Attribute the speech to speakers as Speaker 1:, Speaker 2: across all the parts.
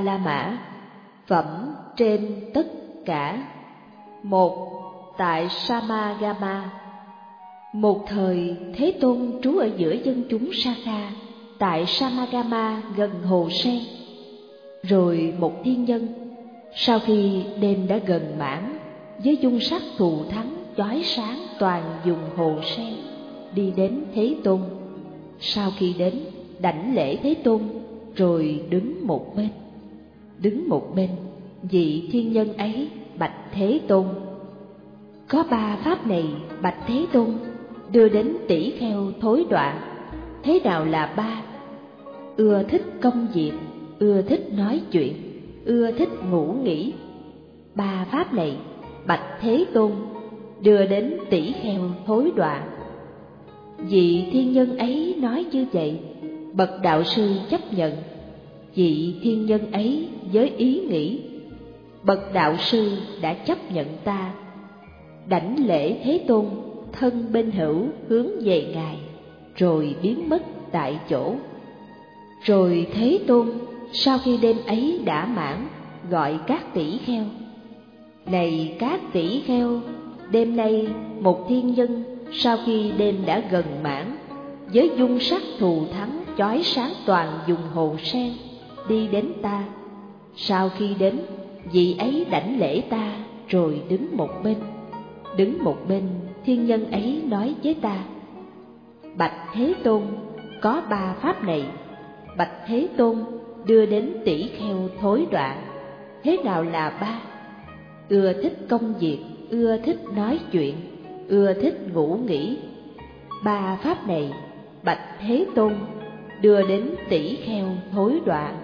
Speaker 1: La Mã. Phẩm trên tất cả. 1. Tại Samagama. Một thời, Thế Tôn trú ở giữa dân chúng Sakha, tại Samagama gần hồ sen. Rồi một thiên nhân, sau khi đêm đã gần mãn, với dung sắc thù thắng chói sáng toàn vùng hồ sen, đi đến Thế Tôn. Sau khi đến, đảnh lễ Thế Tôn, rồi đứng một bên. Đứng một bên, vị thiên nhân ấy bạch Thế Tôn: có ba pháp này, bạch Thế Tôn, đưa đến tỷ kheo thối đọa. Thế nào là ba? Ưa thích công việc, ưa thích nói chuyện, ưa thích ngủ nghỉ. Ba pháp này, bạch Thế Tôn, đưa đến tỷ kheo thối đọa. Vị thiên nhân ấy nói như vậy, bậc đạo sư chấp nhận. Vị thiên nhân ấy với ý nghĩ: bậc đạo sư đã chấp nhận ta. Đảnh lễ Thế Tôn, thân bên hữu hướng về Ngài, rồi biến mất tại chỗ. Rồi Thế Tôn sau khi đêm ấy đã mãn, gọi các tỷ kheo: này các tỷ kheo, đêm nay một thiên nhân sau khi đêm đã gần mãn, với dung sắc thù thắng chói sáng toàn vùng hồ sen, đi đến ta. Sau khi đến, vị ấy đảnh lễ ta, rồi đứng một bên. Đứng một bên, thiên nhân ấy nói với ta: bạch Thế Tôn, có ba pháp này, bạch Thế Tôn, đưa đến tỷ kheo thối đọa. Thế nào là ba? Ưa thích công việc, ưa thích nói chuyện, ưa thích ngủ nghỉ. Ba pháp này, bạch Thế Tôn, đưa đến tỷ kheo thối đọa.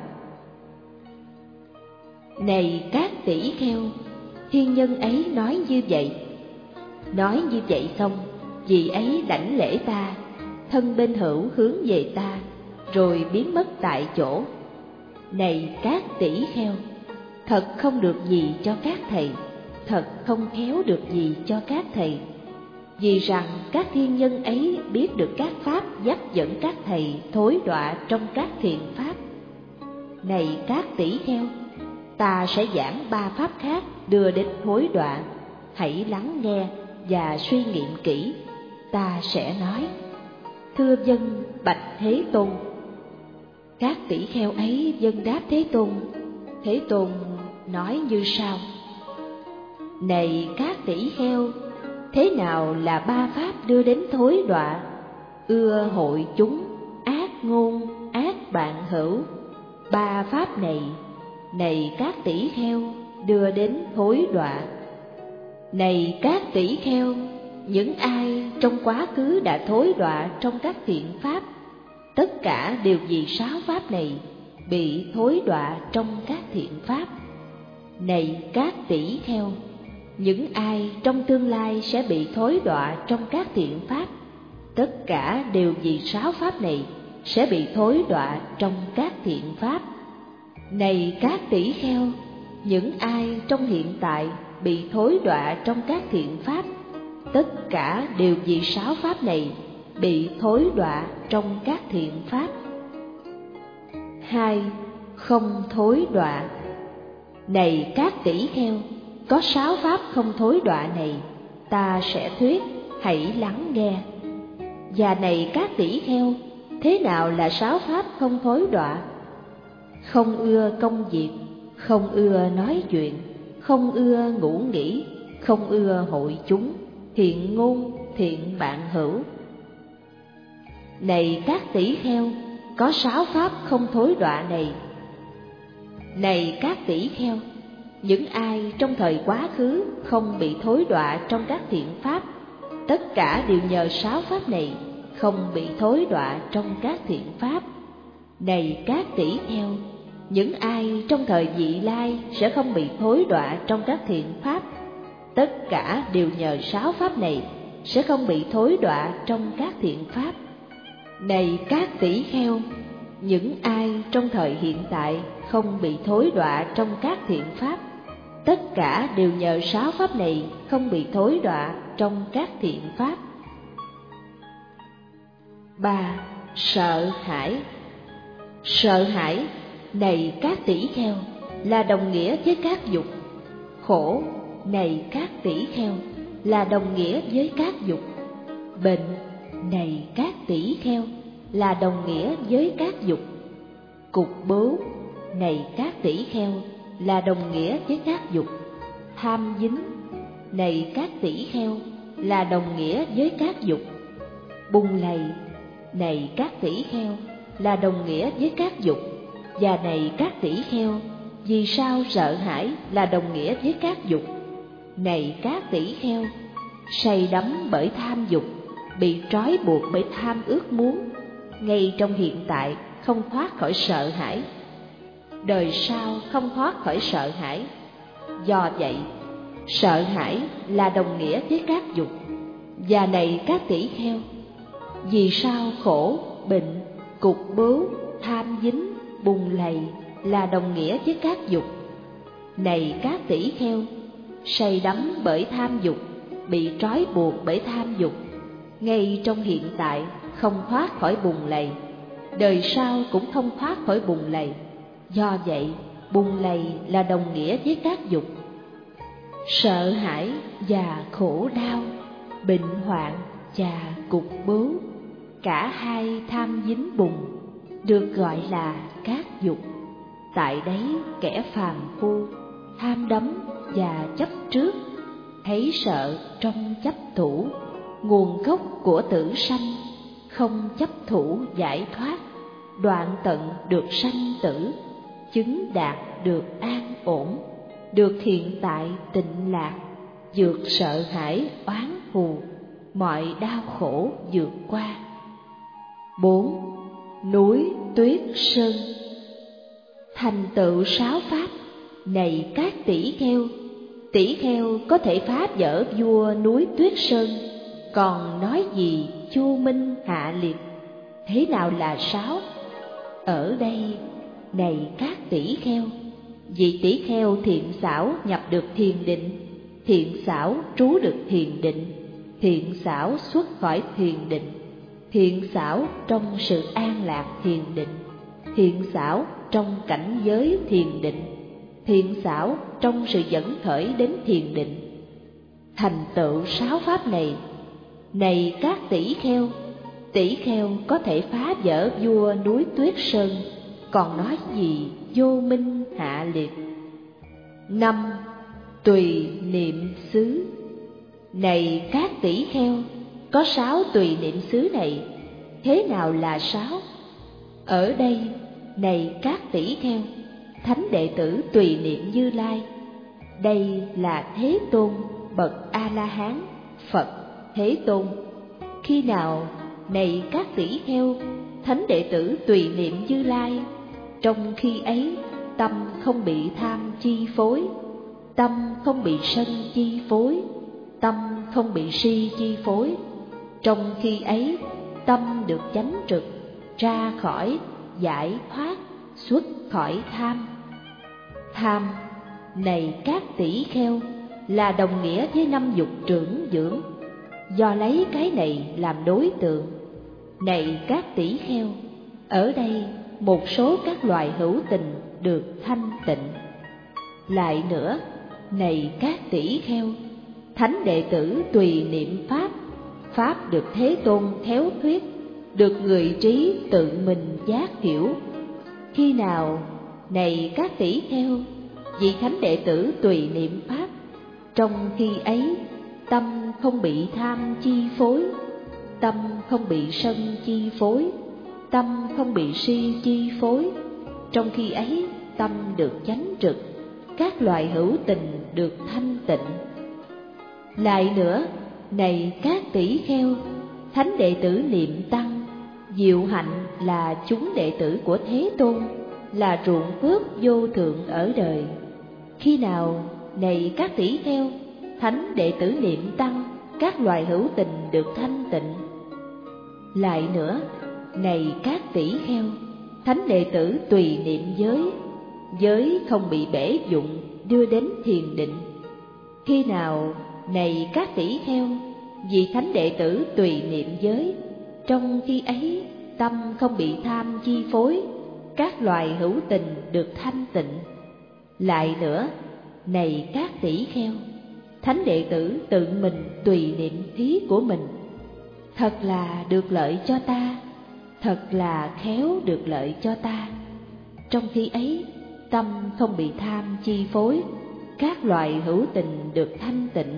Speaker 1: Này các tỷ kheo, thiên nhân ấy nói như vậy. Nói như vậy xong, vị ấy đảnh lễ ta, thân bên hữu hướng về ta, rồi biến mất tại chỗ. Này các tỷ kheo, thật không được gì cho các thầy, thật không khéo được gì cho các thầy. Vì rằng các thiên nhân ấy biết được các pháp dắt dẫn các thầy thối đọa trong các thiện pháp. Này các tỷ kheo, ta sẽ giảng ba pháp khác đưa đến thối đọa. Hãy lắng nghe và suy nghiệm kỹ, ta sẽ nói. Thưa vâng, bạch Thế Tôn. Các tỷ kheo ấy vâng đáp Thế Tôn. Thế Tôn nói như sau: này các tỷ kheo, thế nào là ba pháp đưa đến thối đọa? Ưa hội chúng, ác ngôn, ác bạn hữu. Ba pháp này, này các tỷ kheo, đưa đến thối đọa. Này các tỷ kheo, những ai trong quá khứ đã thối đọa trong các thiện pháp, tất cả đều vì sáu pháp này bị thối đọa trong các thiện pháp. Này các tỷ kheo, những ai trong tương lai sẽ bị thối đọa trong các thiện pháp, tất cả đều vì sáu pháp này sẽ bị thối đọa trong các thiện pháp. Này các tỷ kheo, những ai trong hiện tại bị thối đọa trong các thiện pháp, tất cả đều vì sáu pháp này bị thối đọa trong các thiện pháp. 2. Không thối đọa. Này các tỷ kheo, có sáu pháp không thối đọa này, ta sẽ thuyết, hãy lắng nghe. Và này các tỷ kheo, thế nào là sáu pháp không thối đọa? Không ưa công việc, không ưa nói chuyện, không ưa ngủ nghỉ, không ưa hội chúng, thiện ngôn, thiện bạn hữu. Này các tỷ kheo, có sáu pháp không thối đọa này. Này các tỷ kheo, những ai trong thời quá khứ không bị thối đọa trong các thiện pháp, tất cả đều nhờ sáu pháp này không bị thối đọa trong các thiện pháp. Này các tỷ kheo, những ai trong thời vị lai sẽ không bị thối đọa trong các thiện pháp, tất cả đều nhờ sáu pháp này sẽ không bị thối đọa trong các thiện pháp. Này các tỷ kheo, những ai trong thời hiện tại không bị thối đọa trong các thiện pháp, tất cả đều nhờ sáu pháp này không bị thối đọa trong các thiện pháp. 3. Sợ hãi. Sợ hãi này các tỷ kheo, là đồng nghĩa với các dục. Khổ, này các tỷ kheo, là đồng nghĩa với các dục. Bệnh, này các tỷ kheo, là đồng nghĩa với các dục. Cục bướu, này các tỷ kheo, là đồng nghĩa với các dục. Tham dính, này các tỷ kheo, là đồng nghĩa với các dục. Bùng lầy, này các tỷ kheo, là đồng nghĩa với các dục. Và này các tỷ kheo, vì sao sợ hãi là đồng nghĩa với các dục? Này các tỷ kheo, say đắm bởi tham dục, bị trói buộc bởi tham ước muốn, ngay trong hiện tại không thoát khỏi sợ hãi, đời sau không thoát khỏi sợ hãi. Do vậy, sợ hãi là đồng nghĩa với các dục. Và này các tỷ kheo, vì sao khổ, bệnh, cục bướu, tham dính, bùng lầy là đồng nghĩa với các dục? Này các tỷ kheo, say đắm bởi tham dục, bị trói buộc bởi tham dục, ngay trong hiện tại không thoát khỏi bùng lầy, đời sau cũng không thoát khỏi bùng lầy. Do vậy, bùng lầy là đồng nghĩa với các dục. Sợ hãi và khổ đau, bệnh hoạn và cục bướu, cả hai tham dính bùng, được gọi là các dục. Tại đấy kẻ phàm phu tham đắm và chấp trước, thấy sợ trong chấp thủ, nguồn gốc của tử sanh, không chấp thủ giải thoát, đoạn tận được sanh tử, chứng đạt được an ổn, được hiện tại tịnh lạc, vượt sợ hãi oán thù, mọi đau khổ vượt qua. 4. Núi Tuyết Sơn. Thành tựu 6 pháp, này các tỷ kheo có thể phá vỡ vua núi Tuyết Sơn, còn nói gì chu minh hạ liệt? Thế nào là 6? Ở đây, này các tỷ kheo, vị tỷ kheo thiện xảo nhập được thiền định, thiện xảo trú được thiền định, thiện xảo xuất khỏi thiền định, thiện xảo trong sự an lạc thiền định, thiện xảo trong cảnh giới thiền định, thiện xảo trong sự dẫn khởi đến thiền định. Thành tựu 6 pháp này, này các tỷ kheo có thể phá vỡ vua núi Tuyết Sơn, còn nói gì vô minh hạ liệt. 5. Tùy niệm xứ. Này các tỷ kheo, có 6 tùy niệm xứ này. Thế nào là 6? Ở đây, này các tỷ kheo, thánh đệ tử tùy niệm Như Lai. Đây là Thế Tôn, bậc A-la-hán, Phật Thế Tôn. Khi nào, này các tỷ kheo, thánh đệ tử tùy niệm Như Lai, trong khi ấy tâm không bị tham chi phối, tâm không bị sân chi phối, tâm không bị si chi phối. Trong khi ấy tâm được chánh trực, ra khỏi giải thoát, xuất khỏi tham. Tham, này các tỷ kheo, là đồng nghĩa với 5 dục trưởng dưỡng, do lấy cái này làm đối tượng. Này các tỷ kheo, ở đây một số các loài hữu tình được thanh tịnh. Lại nữa, này các tỷ kheo, thánh đệ tử tùy niệm pháp, pháp được Thế Tôn khéo thuyết, được người trí tự mình giác hiểu. Khi nào, này các tỷ kheo, vị thánh đệ tử tùy niệm pháp, trong khi ấy tâm không bị tham chi phối, tâm không bị sân chi phối, tâm không bị si chi phối. Trong khi ấy tâm được chánh trực, các loài hữu tình được thanh tịnh. Lại nữa, này các tỷ kheo, thánh đệ tử niệm tăng, diệu hạnh là chúng đệ tử của Thế Tôn, là ruộng phước vô thượng ở đời. Khi nào, này các tỷ kheo, thánh đệ tử niệm tăng, các loài hữu tình được thanh tịnh. Lại nữa, này các tỷ kheo, thánh đệ tử tùy niệm giới, giới không bị bể dụng, đưa đến thiền định. Khi nào, này các tỷ kheo, vị thánh đệ tử tùy niệm giới, trong khi ấy tâm không bị tham chi phối, các loài hữu tình được thanh tịnh. Lại nữa, này các tỷ kheo, thánh đệ tử tự mình tùy niệm thí của mình. Thật là được lợi cho ta, thật là khéo được lợi cho ta. Trong khi ấy, tâm không bị tham chi phối, các loài hữu tình được thanh tịnh.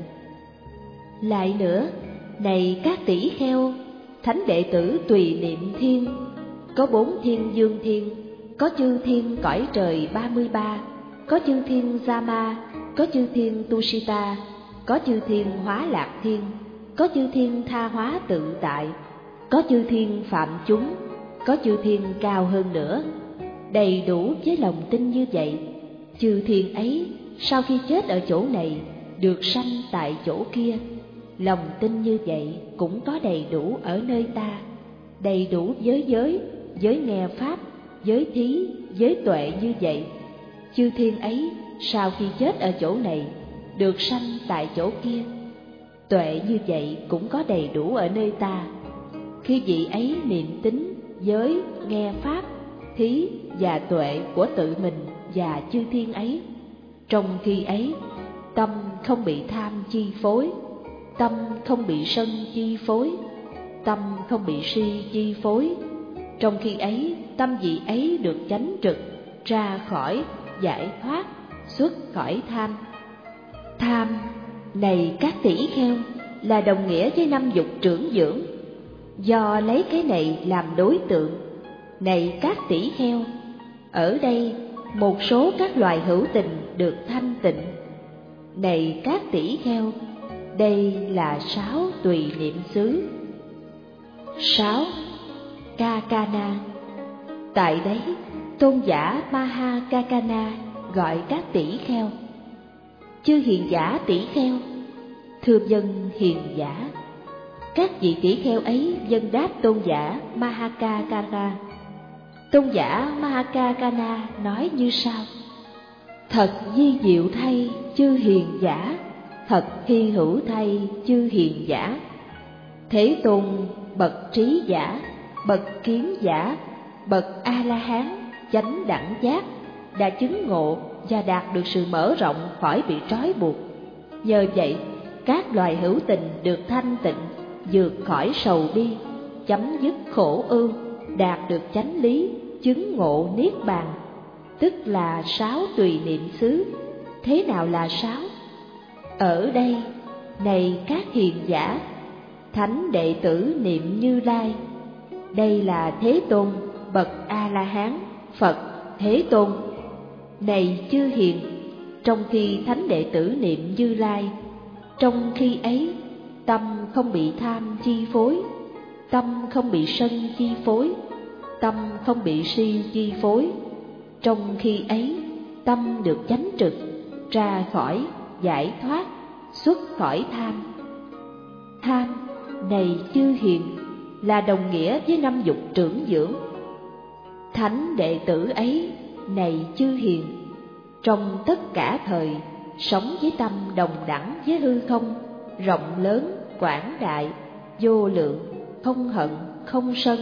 Speaker 1: Lại nữa, này các tỷ kheo, thánh đệ tử tùy niệm thiên. Có 4 thiên dương thiên, có chư thiên cõi trời 33, có chư thiên Dama, có chư thiên Tushita, có chư thiên Hóa Lạc Thiên, có chư thiên Tha Hóa Tự Tại, có chư thiên Phạm Chúng, có chư thiên cao hơn nữa. Đầy đủ với lòng tin như vậy, chư thiên ấy sau khi chết ở chỗ này được sanh tại chỗ kia. Lòng tin như vậy cũng có đầy đủ ở nơi ta, đầy đủ giới nghe pháp, giới thí, giới tuệ như vậy. Chư thiên ấy sau khi chết ở chỗ này được sanh tại chỗ kia. Tuệ như vậy cũng có đầy đủ ở nơi ta. Khi vị ấy niệm tính, giới, nghe pháp, thí và tuệ của tự mình và chư thiên ấy, trong khi ấy tâm không bị tham chi phối, tâm không bị sân chi phối, tâm không bị si chi phối. Trong khi ấy, tâm vị ấy được chánh trực, ra khỏi, giải thoát, xuất khỏi tham. Tham, này các tỷ kheo, là đồng nghĩa với 5 dục trưởng dưỡng. Do lấy cái này làm đối tượng, này các tỷ kheo, ở đây một số các loài hữu tình được thanh tịnh. Này các tỷ kheo, đây là 6 tùy niệm xứ. 6. Kakana. Tại đấy, tôn giả Mahakakana gọi các tỷ kheo: chư hiền giả tỷ kheo, thưa dân hiền giả. Các vị tỷ kheo ấy vâng đáp tôn giả Mahakakana. Tôn giả Mahakakana nói như sau: thật vi diệu thay chư hiền giả, thật hy hữu thay chư hiền giả. Thế Tôn bậc trí giả, bậc kiến giả, bậc A-la-hán, chánh đẳng giác, đã chứng ngộ và đạt được sự mở rộng khỏi bị trói buộc. Nhờ vậy, các loài hữu tình được thanh tịnh, vượt khỏi sầu bi, chấm dứt khổ ưu, đạt được chánh lý, chứng ngộ niết bàn, tức là 6 tùy niệm xứ. Thế nào là 6? Ở đây, này các hiền giả, thánh đệ tử niệm Như Lai. Đây là Thế Tôn, bậc A-la-hán, Phật Thế Tôn. Này chư hiền, trong khi thánh đệ tử niệm Như Lai, trong khi ấy tâm không bị tham chi phối, tâm không bị sân chi phối, tâm không bị si chi phối. Trong khi ấy tâm được chánh trực, ra khỏi, giải thoát, xuất khỏi tham. Tham, này chư hiền, là đồng nghĩa với 5 dục trưởng dưỡng. Thánh đệ tử ấy, này chư hiền, trong tất cả thời sống với tâm đồng đẳng với hư không, rộng lớn, quảng đại, vô lượng, không hận, không sân.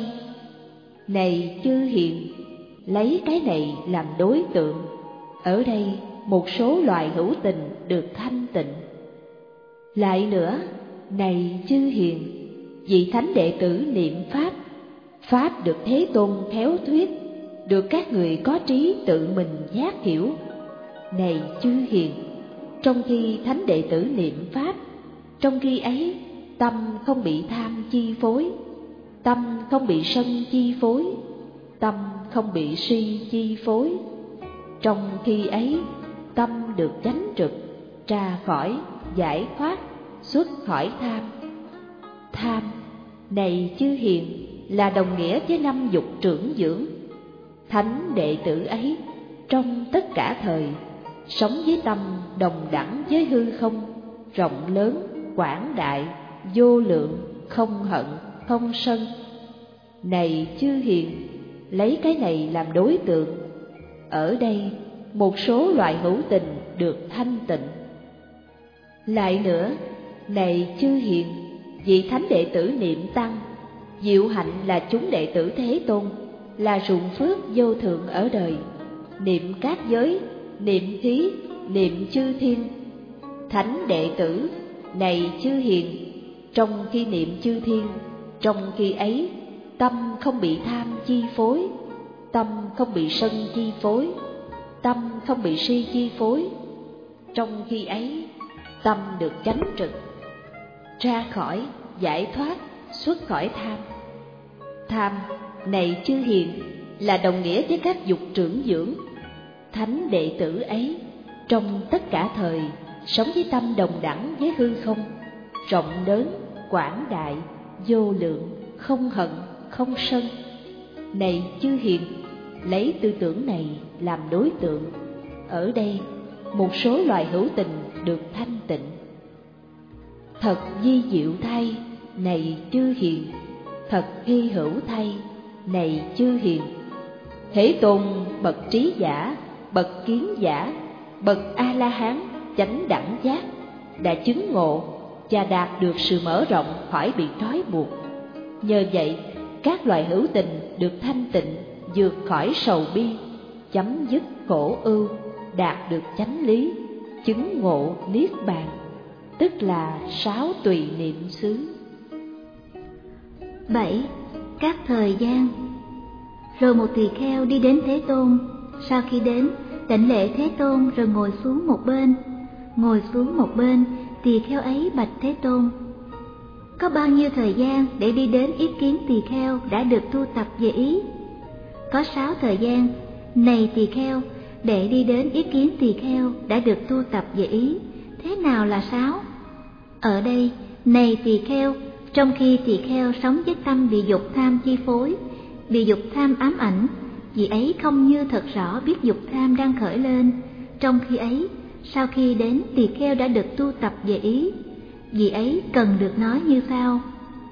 Speaker 1: Này chư hiền, lấy cái này làm đối tượng, ở đây một số loài hữu tình được thanh tịnh. Lại nữa, này chư hiền, vị thánh đệ tử niệm pháp, pháp được Thế Tôn khéo thuyết, được các người có trí tự mình giác hiểu. Này chư hiền, trong khi thánh đệ tử niệm pháp, trong khi ấy tâm không bị tham chi phối, tâm không bị sân chi phối, tâm không bị si chi phối. Trong khi ấy tâm được chánh trực, ra khỏi, giải thoát, xuất khỏi tham. Tham, này chư hiền, là đồng nghĩa với 5 dục trưởng dưỡng. Thánh đệ tử ấy trong tất cả thời sống với tâm đồng đẳng với hư không, rộng lớn, quảng đại, vô lượng, không hận, không sân. Này chư hiền, lấy cái này làm đối tượng, ở đây một số loài hữu tình được thanh tịnh. Lại nữa, này chư hiền, vị thánh đệ tử niệm tăng, diệu hạnh là chúng đệ tử Thế Tôn, là ruộng phước vô thượng ở đời. Niệm các giới, niệm khí, niệm chư thiên. Thánh đệ tử, này chư hiền, trong khi niệm chư thiên, trong khi ấy tâm không bị tham chi phối, tâm không bị sân chi phối, tâm không bị si chi phối. Trong khi ấy tâm được chánh trực, ra khỏi, giải thoát, xuất khỏi tham. Tham, này chư hiền, là đồng nghĩa với các dục trưởng dưỡng. Thánh đệ tử ấy trong tất cả thời sống với tâm đồng đẳng với hư không, rộng lớn, quảng đại, vô lượng, không hận, không sân. Này chư hiền, lấy tư tưởng này làm đối tượng, ở đây một số loài hữu tình được thanh tịnh. Thật vi diệu thay, này chư hiền, thật hy hữu thay, này chư hiền. Thế Tôn bậc trí giả, bậc kiến giả, bậc A-la-hán chánh đẳng giác đã chứng ngộ và đạt được sự mở rộng khỏi bị trói buộc. Nhờ vậy, các loài hữu tình được thanh tịnh, vượt khỏi sầu bi, chấm dứt khổ ưu, đạt được chánh lý, chứng ngộ niết bàn, tức là 6 tùy niệm xứ.
Speaker 2: 7. Các thời gian. Rồi một tỳ kheo đi đến Thế Tôn. Sau khi đến, đảnh lễ Thế Tôn rồi ngồi xuống một bên. Ngồi xuống một bên, tỳ kheo ấy bạch Thế Tôn: có bao nhiêu thời gian để đi đến ý kiến tỳ kheo đã được tu tập về ý? Có 6 thời gian, này tỳ kheo, để đi đến ý kiến tỳ kheo đã được tu tập về ý. Thế nào là 6? Ở đây, này tỳ kheo, trong khi tỳ kheo sống với tâm bị dục tham chi phối, bị dục tham ám ảnh, vì ấy không như thật rõ biết dục tham đang khởi lên. Trong khi ấy, sau khi đến tỳ kheo đã được tu tập về ý, vì ấy cần được nói như sau: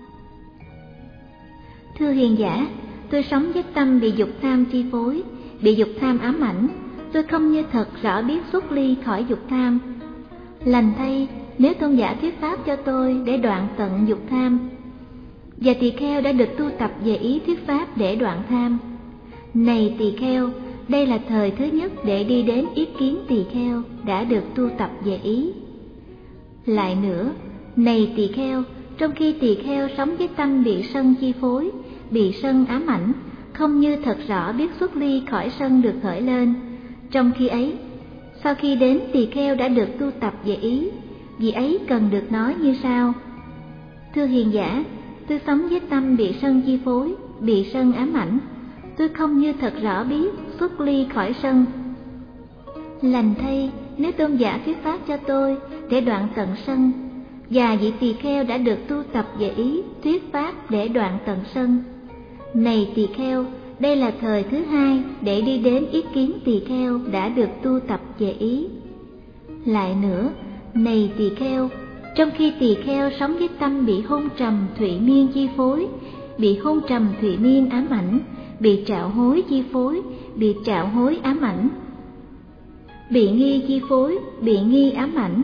Speaker 2: thưa hiền giả, tôi sống với tâm bị dục tham chi phối, bị dục tham ám ảnh, tôi không như thật rõ biết xuất ly khỏi dục tham. Lành thay, nếu tôn giả thuyết pháp cho tôi để đoạn tận dục tham, và tỳ kheo đã được tu tập về ý thuyết pháp để đoạn tham. Này tỳ kheo, đây là thời thứ nhất để đi đến ý kiến tỳ kheo đã được tu tập về ý. Lại nữa, này tỳ kheo, trong khi tỳ kheo sống với tâm bị sân chi phối, bị sân ám ảnh, không như thật rõ biết xuất ly khỏi sân được khởi lên. Trong khi ấy, sau khi đến tỳ kheo đã được tu tập về ý, vì ấy cần được nói như sau: thưa hiền giả, tôi sống với tâm bị sân chi phối, bị sân ám ảnh, tôi không như thật rõ biết xuất ly khỏi sân. Lành thay, nếu tôn giả thuyết pháp cho tôi để đoạn tận sân, và vị tỳ kheo đã được tu tập về ý thuyết pháp để đoạn tận sân. Này tỳ kheo, đây là thời thứ hai để đi đến ý kiến tỳ kheo đã được tu tập về ý. Lại nữa, này tỳ kheo, trong khi tỳ kheo sống với tâm bị hôn trầm thụy miên chi phối, bị hôn trầm thụy miên ám ảnh, bị trạo hối chi phối, bị trạo hối ám ảnh, bị nghi chi phối, bị nghi ám ảnh,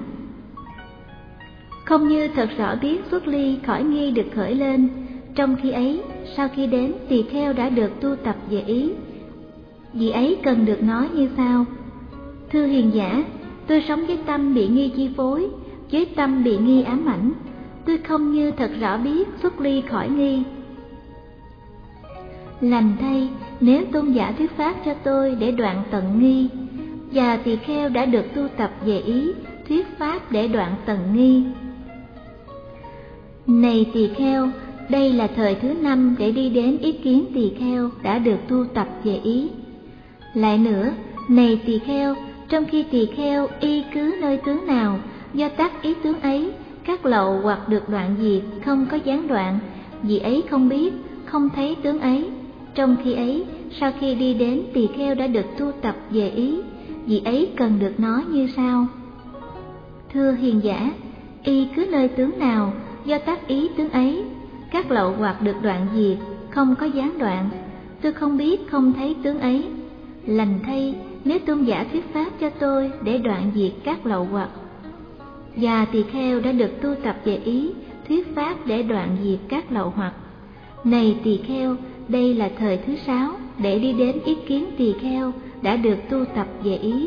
Speaker 2: không như thật rõ biết xuất ly khỏi nghi được khởi lên. Trong khi ấy, sau khi đến tỳ kheo đã được tu tập về ý, vì ấy cần được nói như sau: thưa hiền giả, tôi sống với tâm bị nghi chi phối, với tâm bị nghi ám ảnh, tôi không như thật rõ biết xuất ly khỏi nghi. Lành thay, nếu tôn giả thuyết pháp cho tôi để đoạn tận nghi, và tỳ kheo đã được tu tập về ý thuyết pháp để đoạn tận nghi. Này tỳ kheo, đây là thời thứ 5 để đi đến ý kiến tỳ kheo đã được tu tập về ý. Lại nữa, này tỳ kheo, trong khi tỳ kheo y cứ nơi tướng nào, do tác ý tướng ấy, các lậu hoặc được đoạn diệt, không có gián đoạn, vì ấy không biết, không thấy tướng ấy. Trong khi ấy, sau khi đi đến tỳ kheo đã được tu tập về ý, vì ấy cần được nói như sau: thưa hiền giả, y cứ nơi tướng nào, do tác ý tướng ấy, các lậu hoặc được đoạn diệt, không có gián đoạn, tôi không biết, không thấy tướng ấy. Lành thay, nếu tôn giả thuyết pháp cho tôi để đoạn diệt các lậu hoặc, và tỳ kheo đã được tu tập về ý thuyết pháp để đoạn diệt các lậu hoặc. Này tỳ kheo, đây là thời thứ 6 để đi đến ý kiến tỳ kheo đã được tu tập về ý.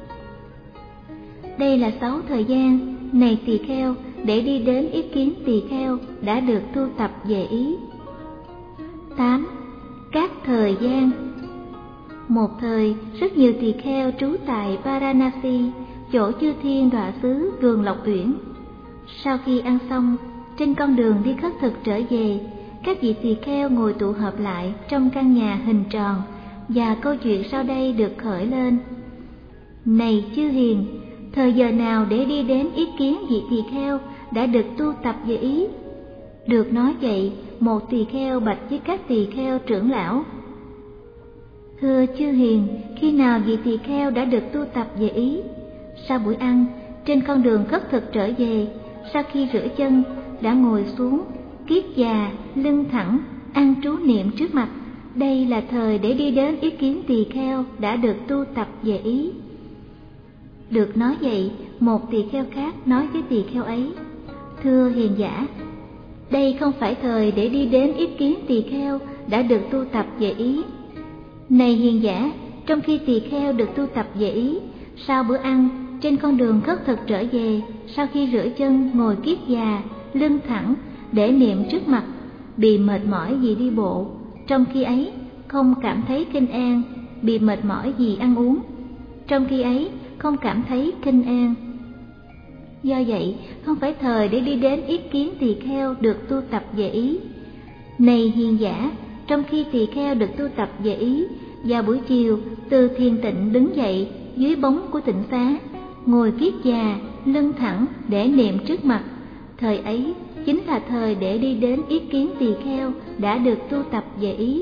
Speaker 2: Đây là 6 thời gian, này tỳ kheo, để đi đến ý kiến tỳ kheo đã được tu tập về ý. 8. Các thời gian. Một thời, rất nhiều tỳ kheo trú tại Varanasi, chỗ chư thiên đọa xứ vườn Lộc Uyển. Sau khi ăn xong, trên con đường đi khất thực trở về, các vị tỳ kheo ngồi tụ họp lại trong căn nhà hình tròn, và câu chuyện sau đây được khởi lên. Này chư hiền, thời giờ nào để đi đến ý kiến vị tỳ kheo đã được tu tập về ý? Được nói vậy, một tỳ kheo bạch với các tỳ kheo trưởng lão: Thưa chư hiền, khi nào vị tỳ kheo đã được tu tập về ý? Sau buổi ăn, trên con đường khất thực trở về, sau khi rửa chân, đã ngồi xuống, kiết già, lưng thẳng, ăn trú niệm trước mặt. Đây là thời để đi đến ý kiến tỳ kheo đã được tu tập về ý. Được nói vậy, một tỳ kheo khác nói với tỳ kheo ấy: Thưa hiền giả, đây không phải thời để đi đến ý kiến tỳ kheo đã được tu tập về ý. Này hiền giả, trong khi tỳ kheo được tu tập về ý, sau bữa ăn, trên con đường khất thực trở về, sau khi rửa chân, ngồi kiết già, lưng thẳng, để niệm trước mặt, bị mệt mỏi vì đi bộ, trong khi ấy không cảm thấy kinh an, bị mệt mỏi vì ăn uống, trong khi ấy không cảm thấy kinh an. Do vậy, không phải thời để đi đến ý kiến tỳ kheo được tu tập về ý. Này hiền giả, trong khi tỳ kheo được tu tập về ý, vào buổi chiều từ thiền tịnh đứng dậy dưới bóng của tịnh xá, ngồi kiết già, lưng thẳng để niệm trước mặt, thời ấy chính là thời để đi đến ý kiến tỳ kheo đã được tu tập về ý.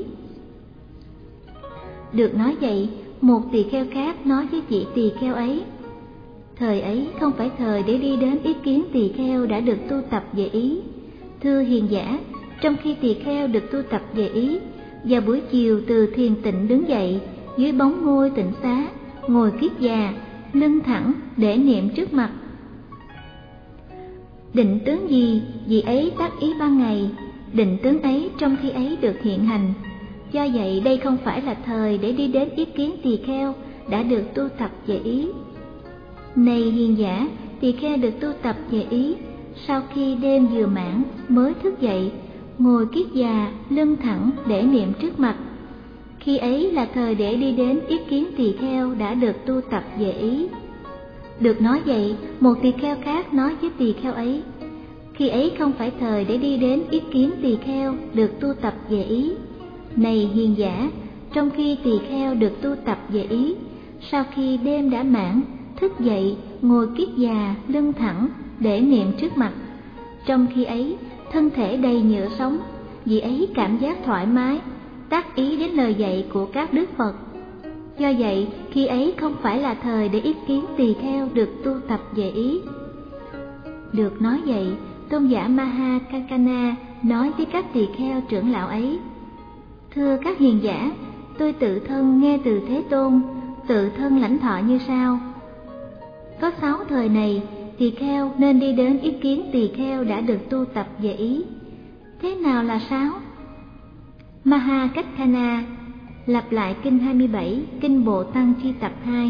Speaker 2: Được nói vậy, một tỳ kheo khác nói với vị tỳ kheo ấy: Thời ấy không phải thời để đi đến ý kiến tỳ kheo đã được tu tập về ý. Thưa hiền giả, trong khi tỳ kheo được tu tập về ý, vào buổi chiều từ thiền tịnh đứng dậy dưới bóng ngôi tịnh xá, ngồi kiết già, lưng thẳng để niệm trước mặt. Định tướng gì, vì ấy tác ý ban ngày, định tướng ấy trong khi ấy được hiện hành. Do vậy đây không phải là thời để đi đến ý kiến tỳ kheo đã được tu tập về ý. Này hiền giả, tỳ kheo được tu tập về ý, sau khi đêm vừa mãn mới thức dậy, ngồi kiết già, lưng thẳng để niệm trước mặt. Khi ấy là thời để đi đến ý kiến tỳ kheo đã được tu tập về ý. Được nói vậy, một tỳ kheo khác nói với tỳ kheo ấy: Khi ấy không phải thời để đi đến ý kiến tỳ kheo được tu tập về ý. Này hiền giả, trong khi tỳ kheo được tu tập về ý, sau khi đêm đã mãn, thức dậy, ngồi kiết già, lưng thẳng để niệm trước mặt. Trong khi ấy, thân thể đầy nhựa sống, vì ấy cảm giác thoải mái, tác ý đến lời dạy của các đức Phật. Do vậy, khi ấy không phải là thời để ý kiến tỳ kheo được tu tập về ý. Được nói vậy, tôn giả Maha Kaccana nói với các tỳ kheo trưởng lão ấy: Thưa các hiền giả, tôi tự thân nghe từ Thế Tôn, tự thân lãnh thọ như sau: Có 6 thời này, tỳ kheo nên đi đến ý kiến tỳ kheo đã được tu tập về ý. Thế nào là 6? Maha Kaccana lặp lại kinh 27, kinh Bộ Tăng Chi Tập 2.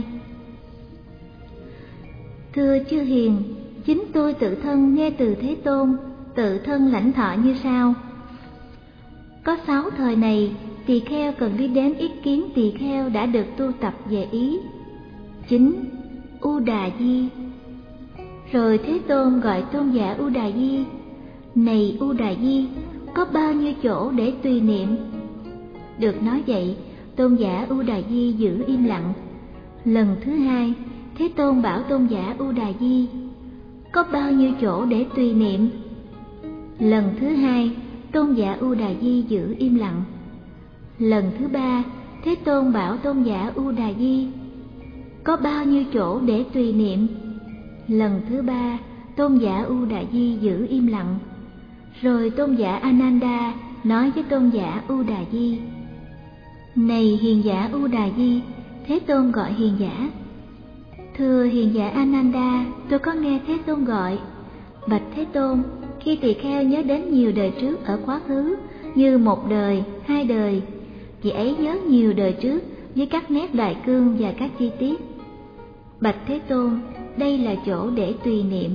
Speaker 2: Thưa chư hiền, chính tôi tự thân nghe từ Thế Tôn, tự thân lãnh thọ như sau: Có 6 thời này, tỳ kheo cần đi đến ý kiến tỳ kheo đã được tu tập về ý. Chính U Đà Di. Rồi Thế Tôn gọi tôn giả U Đà Di: Này U Đà Di, có bao nhiêu chỗ để tùy niệm? Được nói vậy, tôn giả U Đà Di giữ im lặng. Lần thứ hai, Thế Tôn bảo tôn giả U Đà Di: Có bao nhiêu chỗ để tùy niệm? Lần thứ hai, tôn giả U Đà Di giữ im lặng. Lần thứ ba, Thế Tôn bảo tôn giả U Đà Di: Có bao nhiêu chỗ để tùy niệm? Lần thứ ba, tôn giả U Đà Di giữ im lặng. Rồi tôn giả Ananda nói với tôn giả U Đà Di: Này hiền giả U Đà Di, Thế Tôn gọi hiền giả. Thưa hiền giả Ananda, tôi có nghe Thế Tôn gọi: Bạch Thế Tôn, khi tỳ kheo nhớ đến nhiều đời trước ở quá khứ, như 1 đời, 2 đời, Vị ấy nhớ nhiều đời trước với các nét đại cương và các chi tiết. Bạch Thế Tôn, đây là chỗ để tùy niệm.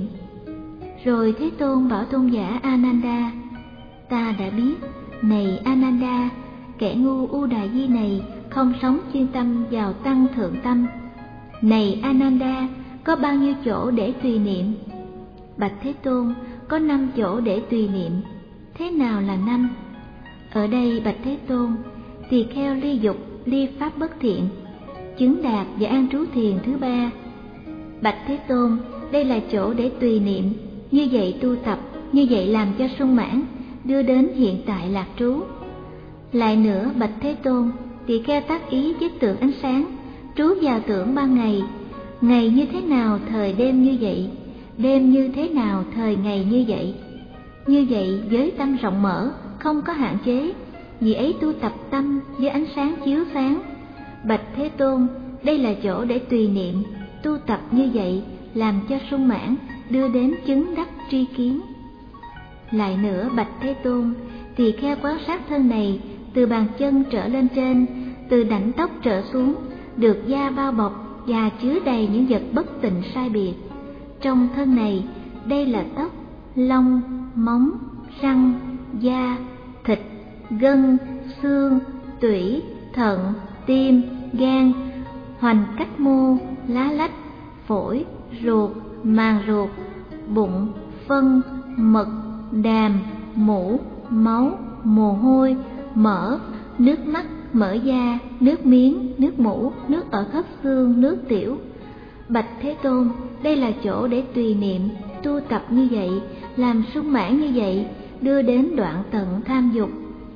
Speaker 2: Rồi Thế Tôn bảo tôn giả Ananda: ta đã biết, này Ananda, kẻ ngu U Đà Di này không sống chuyên tâm vào tăng thượng tâm. Này Ananda, có bao nhiêu chỗ để tùy niệm? Bạch Thế Tôn, có 5 chỗ để tùy niệm. Thế nào là 5? Ở đây Bạch Thế Tôn, tỳ kheo ly dục, ly pháp bất thiện, chứng đạt và an trú thiền thứ 3. Bạch Thế Tôn, đây là chỗ để tùy niệm, như vậy tu tập, như vậy làm cho sung mãn, đưa đến hiện tại lạc trú. Lại nữa Bạch Thế Tôn, tỳ kheo tác ý với tượng ánh sáng, trú vào tưởng ban ngày, ngày như thế nào thời đêm như vậy, đêm như thế nào thời ngày như vậy. Như vậy với tâm rộng mở, không có hạn chế, vì ấy tu tập tâm với ánh sáng chiếu sáng. Bạch Thế Tôn, đây là chỗ để tùy niệm, tu tập như vậy làm cho sung mãn, đưa đến chứng đắc tri kiến. Lại nữa Bạch Thế Tôn, tỳ kheo quan sát thân này từ bàn chân trở lên trên, từ đảnh tóc trở xuống, được da bao bọc và chứa đầy những vật bất tịnh sai biệt. Trong thân này, đây là tóc, lông, móng, răng, da, thịt, gân, xương, tủy, thận, tim, gan, hoành cách mô, lá lách, phổi, ruột, màng ruột, bụng, phân, mật, đàm, mũ, máu, mồ hôi, mỡ, nước mắt, mỡ da, nước miếng, nước mũ, nước ở khớp xương, nước tiểu. Bạch Thế Tôn, đây là chỗ để tùy niệm, tu tập như vậy, làm sung mãn như vậy, đưa đến đoạn tận tham dục.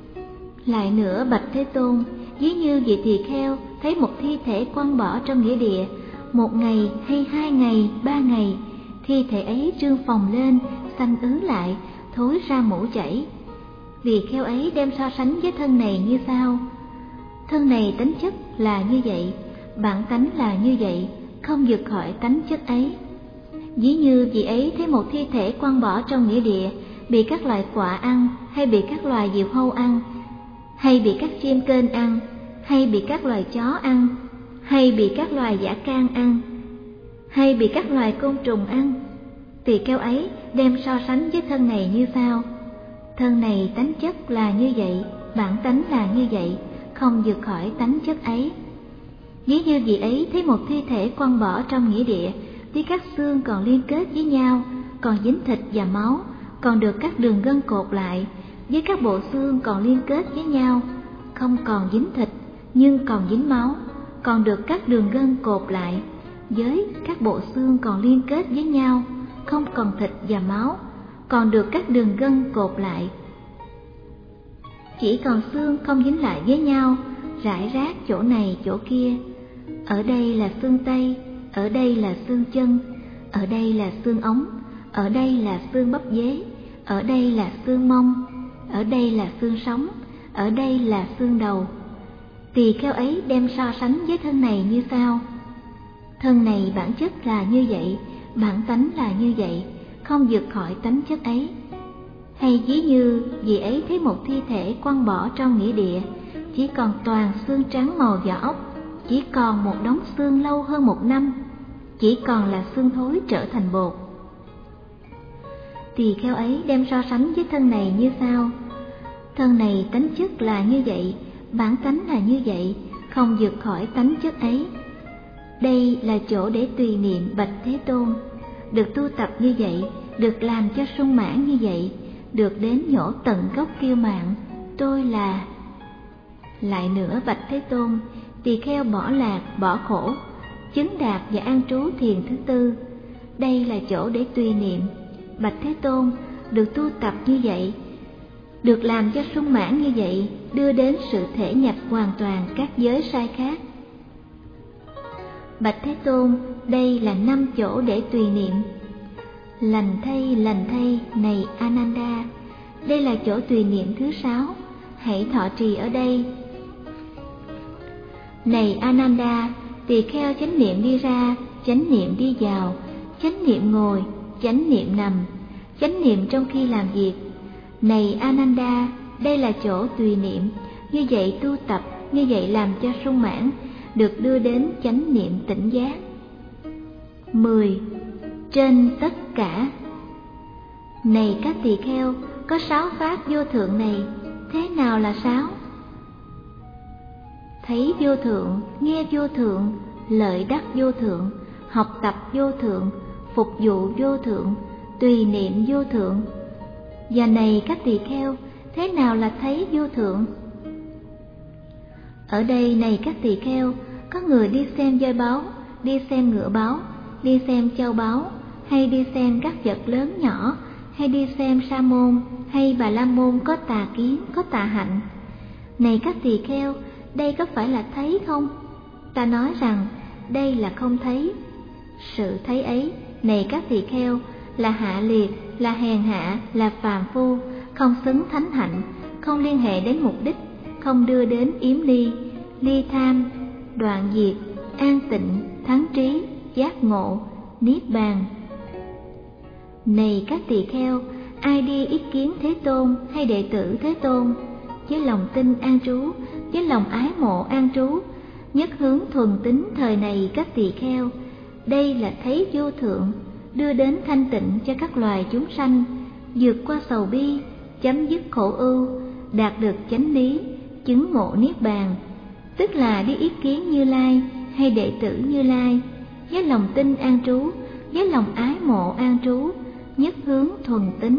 Speaker 2: Lại nữa Bạch Thế Tôn, ví như vị tỳ kheo thấy một thi thể quăng bỏ trong nghĩa địa, 1 ngày hay 2 ngày, 3 ngày, thi thể ấy trương phồng lên, xanh ứ lại, thối ra mũ chảy. Vì kheo ấy đem so sánh với thân này như sau: thân này tánh chất là như vậy, bản tánh là như vậy, không vượt khỏi tánh chất ấy. Ví như vị ấy thấy một thi thể quăng bỏ trong nghĩa địa, bị các loài quạ ăn, hay bị các loài diều hâu ăn, hay bị các chim kên ăn, hay bị các loài chó ăn, hay bị các loài dã can ăn, hay bị các loài côn trùng ăn. Tỳ kheo ấy đem so sánh với thân này như sau: thân này tánh chất là như vậy, bản tánh là như vậy, không vượt khỏi tánh chất ấy. Ví như vị ấy thấy một thi thể quăng bỏ trong nghĩa địa, với các xương còn liên kết với nhau, còn dính thịt và máu, còn được các đường gân cột lại, với các bộ xương còn liên kết với nhau, không còn dính thịt nhưng còn dính máu, còn được các đường gân cột lại, với các bộ xương còn liên kết với nhau, không còn thịt và máu, còn được các đường gân cột lại, chỉ còn xương không dính lại với nhau, rải rác chỗ này chỗ kia. Ở đây là xương tay, ở đây là xương chân, ở đây là xương ống, ở đây là xương bắp dế, ở đây là xương mông, ở đây là xương sống, ở đây là xương đầu. Tỳ kheo ấy đem so sánh với thân này như sau: thân này bản chất là như vậy, bản tánh là như vậy, không vượt khỏi tánh chất ấy. Hay ví như vị ấy thấy một thi thể quăng bỏ trong nghĩa địa, chỉ còn toàn xương trắng màu vỏ ốc, chỉ còn một đống xương lâu hơn 1 năm, chỉ còn là xương thối trở thành bột. Tỳ kheo ấy đem so sánh với thân này như sau: thân này tánh chất là như vậy, bản tánh là như vậy, không vượt khỏi tánh chất ấy. Đây là chỗ để tùy niệm Bạch Thế Tôn, được tu tập như vậy, được làm cho sung mãn như vậy, được đến nhổ tận gốc kiêu mạn, tôi là. Lại nữa Bạch Thế Tôn, tỳ kheo bỏ lạc, bỏ khổ, chứng đạt và an trú thiền thứ 4. Đây là chỗ để tùy niệm Bạch Thế Tôn, được tu tập như vậy, được làm cho sung mãn như vậy, đưa đến sự thể nhập hoàn toàn các giới sai khác. Bạch Thế Tôn, đây là 5 chỗ để tùy niệm. Lành thay này Ananda, đây là chỗ tùy niệm thứ 6, hãy thọ trì ở đây. Này Ananda, tỳ kheo chánh niệm đi ra, chánh niệm đi vào, chánh niệm ngồi, chánh niệm nằm, chánh niệm trong khi làm việc. Này Ananda, đây là chỗ tùy niệm, như vậy tu tập, như vậy làm cho sung mãn, được đưa đến chánh niệm tỉnh giác. 10. Trên tất cả. Này các tỳ kheo, có 6 pháp vô thượng này, thế nào là 6? Thấy vô thượng, nghe vô thượng, lợi đắc vô thượng, học tập vô thượng, phục vụ vô thượng, tùy niệm vô thượng. Và này các tỳ kheo, thế nào là thấy vô thượng? Ở đây này các tỳ kheo, có người đi xem voi báu, đi xem ngựa báu, đi xem châu báu, hay đi xem các vật lớn nhỏ, hay đi xem sa môn hay bà la môn có tà kiến, có tà hạnh. Này các tỳ kheo, đây có phải là thấy không? Ta nói rằng đây là không thấy. Sự thấy ấy, này các tỳ kheo, là hạ liệt, là hèn hạ, là phàm phu, không xứng thánh hạnh, không liên hệ đến mục đích, không đưa đến yếm ly, ly tham, đoạn diệt, an tịnh, thắng trí, giác ngộ, niết bàn. Này các tỳ kheo, ai đi ý kiến Thế Tôn hay đệ tử Thế Tôn, với lòng tin an trú, với lòng ái mộ an trú, nhất hướng thuần tín thời này các tỳ kheo, đây là thấy vô thượng, đưa đến thanh tịnh cho các loài chúng sanh, vượt qua sầu bi, chấm dứt khổ ưu, đạt được chánh lý, chứng ngộ niết bàn. Tức là đi ý kiến Như Lai hay đệ tử Như Lai, với lòng tin an trú, với lòng ái mộ an trú, nhất hướng thuần tín.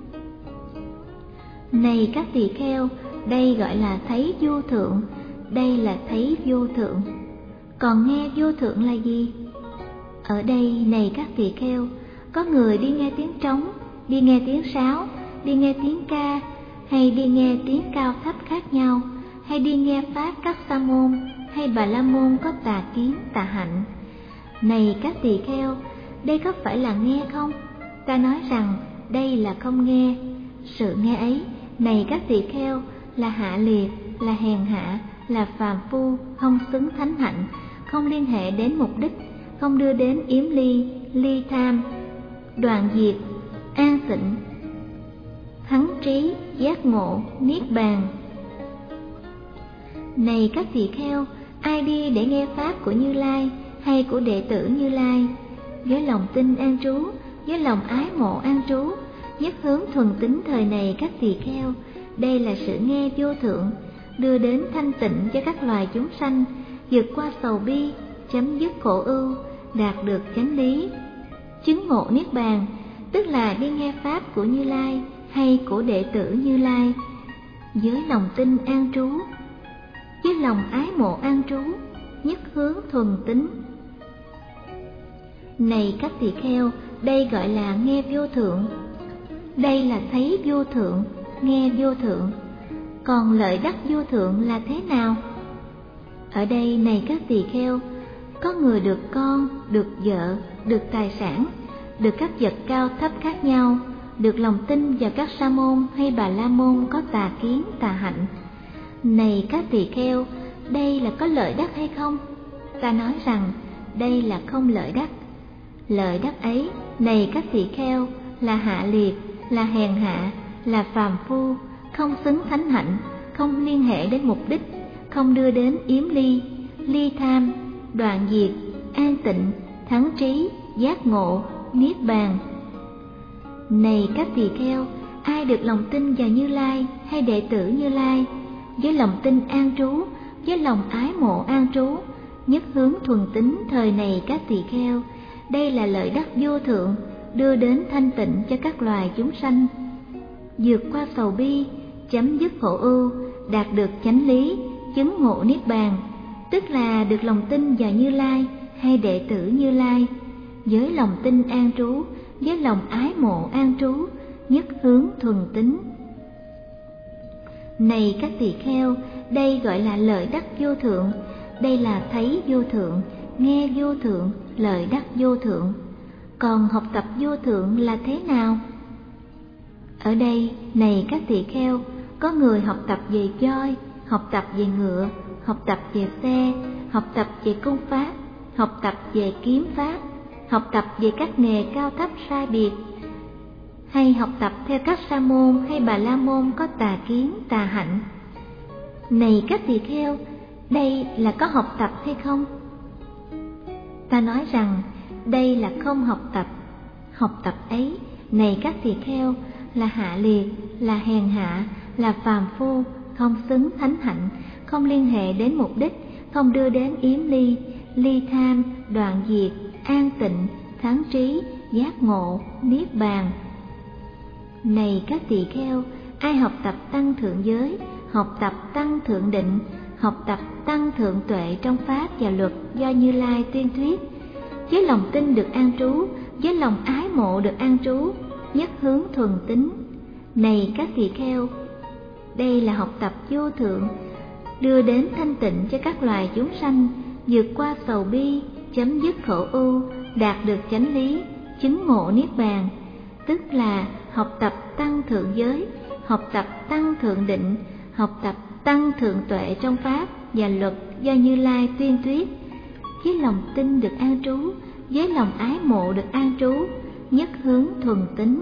Speaker 2: Này các tỳ kheo, đây gọi là thấy vô thượng, đây là thấy vô thượng. Còn nghe vô thượng là gì? Ở đây này các tỳ kheo, có người đi nghe tiếng trống, đi nghe tiếng sáo, đi nghe tiếng ca, hay đi nghe tiếng cao thấp khác nhau, hay đi nghe pháp các sa môn hay bà la môn có tà kiến, tà hạnh. Này các tỳ kheo, đây có phải là nghe không? Ta nói rằng đây là không nghe. Sự nghe ấy, này các tỳ kheo, là hạ liệt, là hèn hạ, là phàm phu, không xứng thánh hạnh, không liên hệ đến mục đích, không đưa đến yếm ly, ly tham, đoạn diệt, an tịnh, thắng trí, giác ngộ, niết bàn. Này các tỳ kheo, ai đi để nghe pháp của Như Lai hay của đệ tử Như Lai, với lòng tin an trú, với lòng ái mộ an trú, nhất hướng thuần tín thời này các tỳ kheo, đây là sự nghe vô thượng, đưa đến thanh tịnh cho các loài chúng sanh, vượt qua sầu bi, chấm dứt khổ ưu, đạt được chánh lý, chứng ngộ niết bàn. Tức là đi nghe pháp của Như Lai hay của đệ tử Như Lai, với lòng tin an trú, với lòng ái mộ an trú, nhất hướng thuần tín. Này các tỳ kheo, đây gọi là nghe vô thượng, đây là thấy vô thượng, nghe vô thượng. Còn lợi đắc vô thượng là thế nào? Ở đây này các tỳ kheo, có người được con, được vợ, được tài sản, được các vật cao thấp khác nhau, được lòng tin vào các sa môn hay bà la môn có tà kiến, tà hạnh. Này các tỳ kheo, đây là có lợi đắc hay không? Ta nói rằng đây là không lợi đắc. Lợi đắc ấy, này các tỳ kheo, là hạ liệt, là hèn hạ, là phàm phu, không xứng thánh hạnh, không liên hệ đến mục đích, không đưa đến yếm ly, ly tham, đoạn diệt, an tịnh, thắng trí, giác ngộ, niết bàn. Này các tỳ kheo, ai được lòng tin vào Như Lai hay đệ tử Như Lai, với lòng tin an trú, với lòng ái mộ an trú, nhất hướng thuần tín thời này các tỳ kheo, đây là lợi đắc vô thượng, đưa đến thanh tịnh cho các loài chúng sanh, vượt qua sầu bi, chấm dứt khổ ưu, đạt được chánh lý, chứng ngộ niết bàn. Tức là được lòng tin vào Như Lai hay đệ tử Như Lai, với lòng tin an trú, với lòng ái mộ an trú, nhất hướng thuần tín. Này các tỳ kheo, đây gọi là lợi đắc vô thượng, đây là thấy vô thượng, nghe vô thượng, lợi đắc vô thượng. Còn học tập vô thượng là thế nào? Ở đây, này các tỳ kheo, có người học tập về voi, học tập về ngựa, học tập về xe, học tập về công pháp, học tập về kiếm pháp, học tập về các nghề cao thấp sai biệt, hay học tập theo các sa môn hay bà la môn có tà kiến, tà hạnh. Này các tỳ kheo, đây là có học tập hay không? Ta nói rằng đây là không học tập. Học tập ấy, này các tỳ kheo, là hạ liệt, là hèn hạ, là phàm phu, không xứng thánh hạnh, không liên hệ đến mục đích, không đưa đến yếm ly, ly tham, đoạn diệt, an tịnh, thắng trí, giác ngộ, niết bàn. Này các tỳ kheo, ai học tập tăng thượng giới, học tập tăng thượng định, học tập tăng thượng tuệ trong pháp và luật do Như Lai tuyên thuyết, với lòng tin được an trú, với lòng ái mộ được an trú, nhất hướng thuần tín. Này các tỳ kheo, đây là học tập vô thượng, đưa đến thanh tịnh cho các loài chúng sanh, vượt qua sầu bi, chấm dứt khổ ưu, đạt được chánh lý, chứng ngộ niết bàn. Tức là học tập tăng thượng giới, học tập tăng thượng định, học tập tăng thượng tuệ trong pháp và luật do Như Lai tuyên thuyết, với lòng tin được an trú, với lòng ái mộ được an trú, nhất hướng thuần tín.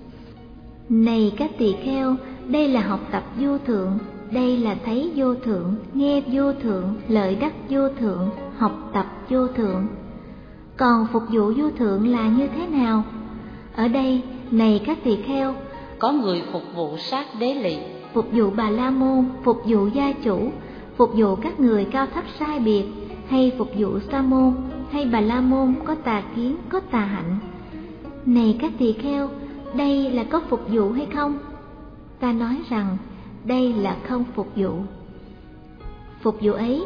Speaker 2: Này các tỳ kheo, đây là học tập vô thượng, đây là thấy vô thượng, nghe vô thượng, lợi đắc vô thượng, học tập vô thượng. Còn phục vụ vô thượng là như thế nào? Ở đây, này các tỳ kheo,
Speaker 1: có người phục vụ sát đế lị,
Speaker 2: phục vụ Bà La Môn, phục vụ gia chủ, phục vụ các người cao thấp sai biệt, hay phục vụ Sa môn, hay Bà La Môn có tà kiến, có tà hạnh. Này các tỳ kheo, đây là có phục vụ hay không? Ta nói rằng đây là không phục vụ. Phục vụ ấy,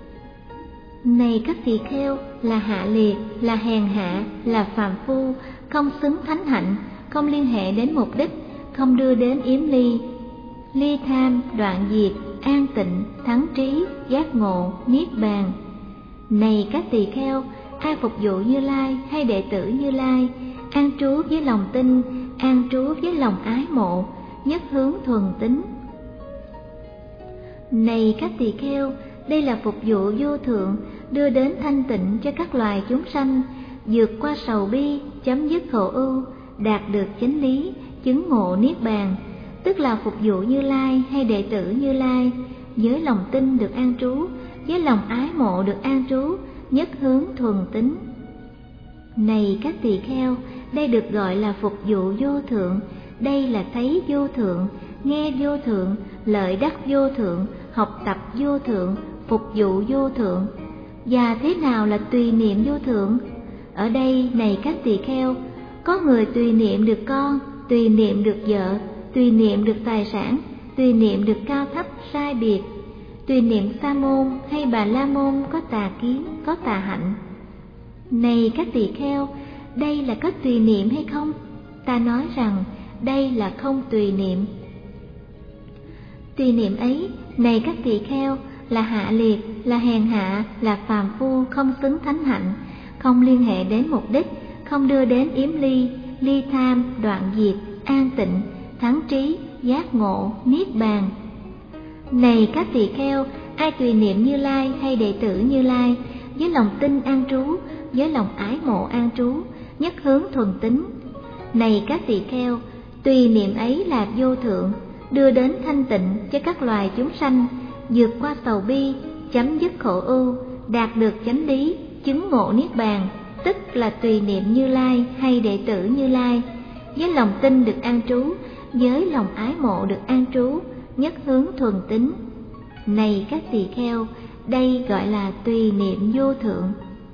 Speaker 2: này các tỳ kheo, là hạ liệt, là hèn hạ, là phàm phu, không xứng thánh hạnh, không liên hệ đến mục đích, không đưa đến yếm ly, ly tham, đoạn diệt, an tịnh, thắng trí, giác ngộ, niết bàn. Này các tỳ kheo, ai phục vụ Như Lai hay đệ tử Như Lai, an trú với lòng tin, an trú với lòng ái mộ, nhất hướng thuần tín. Này các tỳ kheo, đây là phục vụ vô thượng, đưa đến thanh tịnh cho các loài chúng sanh, vượt qua sầu bi, chấm dứt khổ ưu, đạt được chánh lý, chứng ngộ niết bàn. Tức là phục vụ Như Lai hay đệ tử Như Lai, với lòng tin được an trú, với lòng ái mộ được an trú, nhất hướng thuần tín. Này các tỳ kheo, đây được gọi là phục vụ vô thượng, đây là thấy vô thượng, nghe vô thượng, lợi đắc vô thượng, học tập vô thượng, phục vụ vô thượng. Và thế nào là tùy niệm vô thượng? Ở đây, này các tỳ kheo, có người tùy niệm được con, tùy niệm được vợ, tùy niệm được tài sản, tùy niệm được cao thấp sai biệt, tùy niệm Sa môn hay Bà La môn có tà kiến, có tà hạnh. Này các tỳ kheo, đây là có tùy niệm hay không? Ta nói rằng đây là không tùy niệm. Tùy niệm ấy, này các tỳ kheo, là hạ liệt, là hèn hạ, là phàm phu, không xứng thánh hạnh, không liên hệ đến mục đích, không đưa đến yếm ly, ly tham, đoạn diệt, an tịnh, thắng trí, giác ngộ, niết bàn. Này các tỳ kheo, ai tùy niệm Như Lai hay đệ tử Như Lai, với lòng tin an trú, với lòng ái mộ an trú, nhất hướng thuần tín. Này các tỳ kheo, tùy niệm ấy là vô thượng, đưa đến thanh tịnh cho các loài chúng sanh, vượt qua sầu bi, chấm dứt khổ ưu, đạt được chánh lý, chứng ngộ niết bàn. Tức là tùy niệm Như Lai hay đệ tử Như Lai, với lòng tin được an trú, với lòng ái mộ được an trú, nhất hướng thuần tín. Này các tỳ kheo, đây gọi là tùy niệm vô thượng.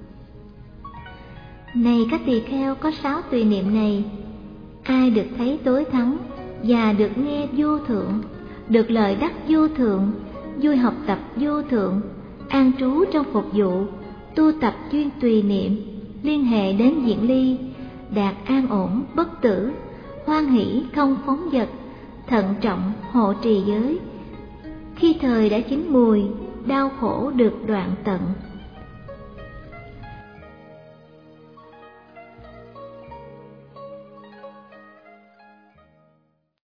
Speaker 2: Này các tỳ kheo, có 6 tùy niệm này. Ai được thấy tối thắng và được nghe vô thượng, được lợi đắc vô thượng, vui học tập vô thượng, an trú trong phục vụ, tu tập chuyên tùy niệm, liên hệ đến diện ly, đạt an ổn bất tử, hoan hỷ không phóng dật, thận trọng hộ trì giới. Khi thời đã chín mùi, đau khổ được đoạn tận.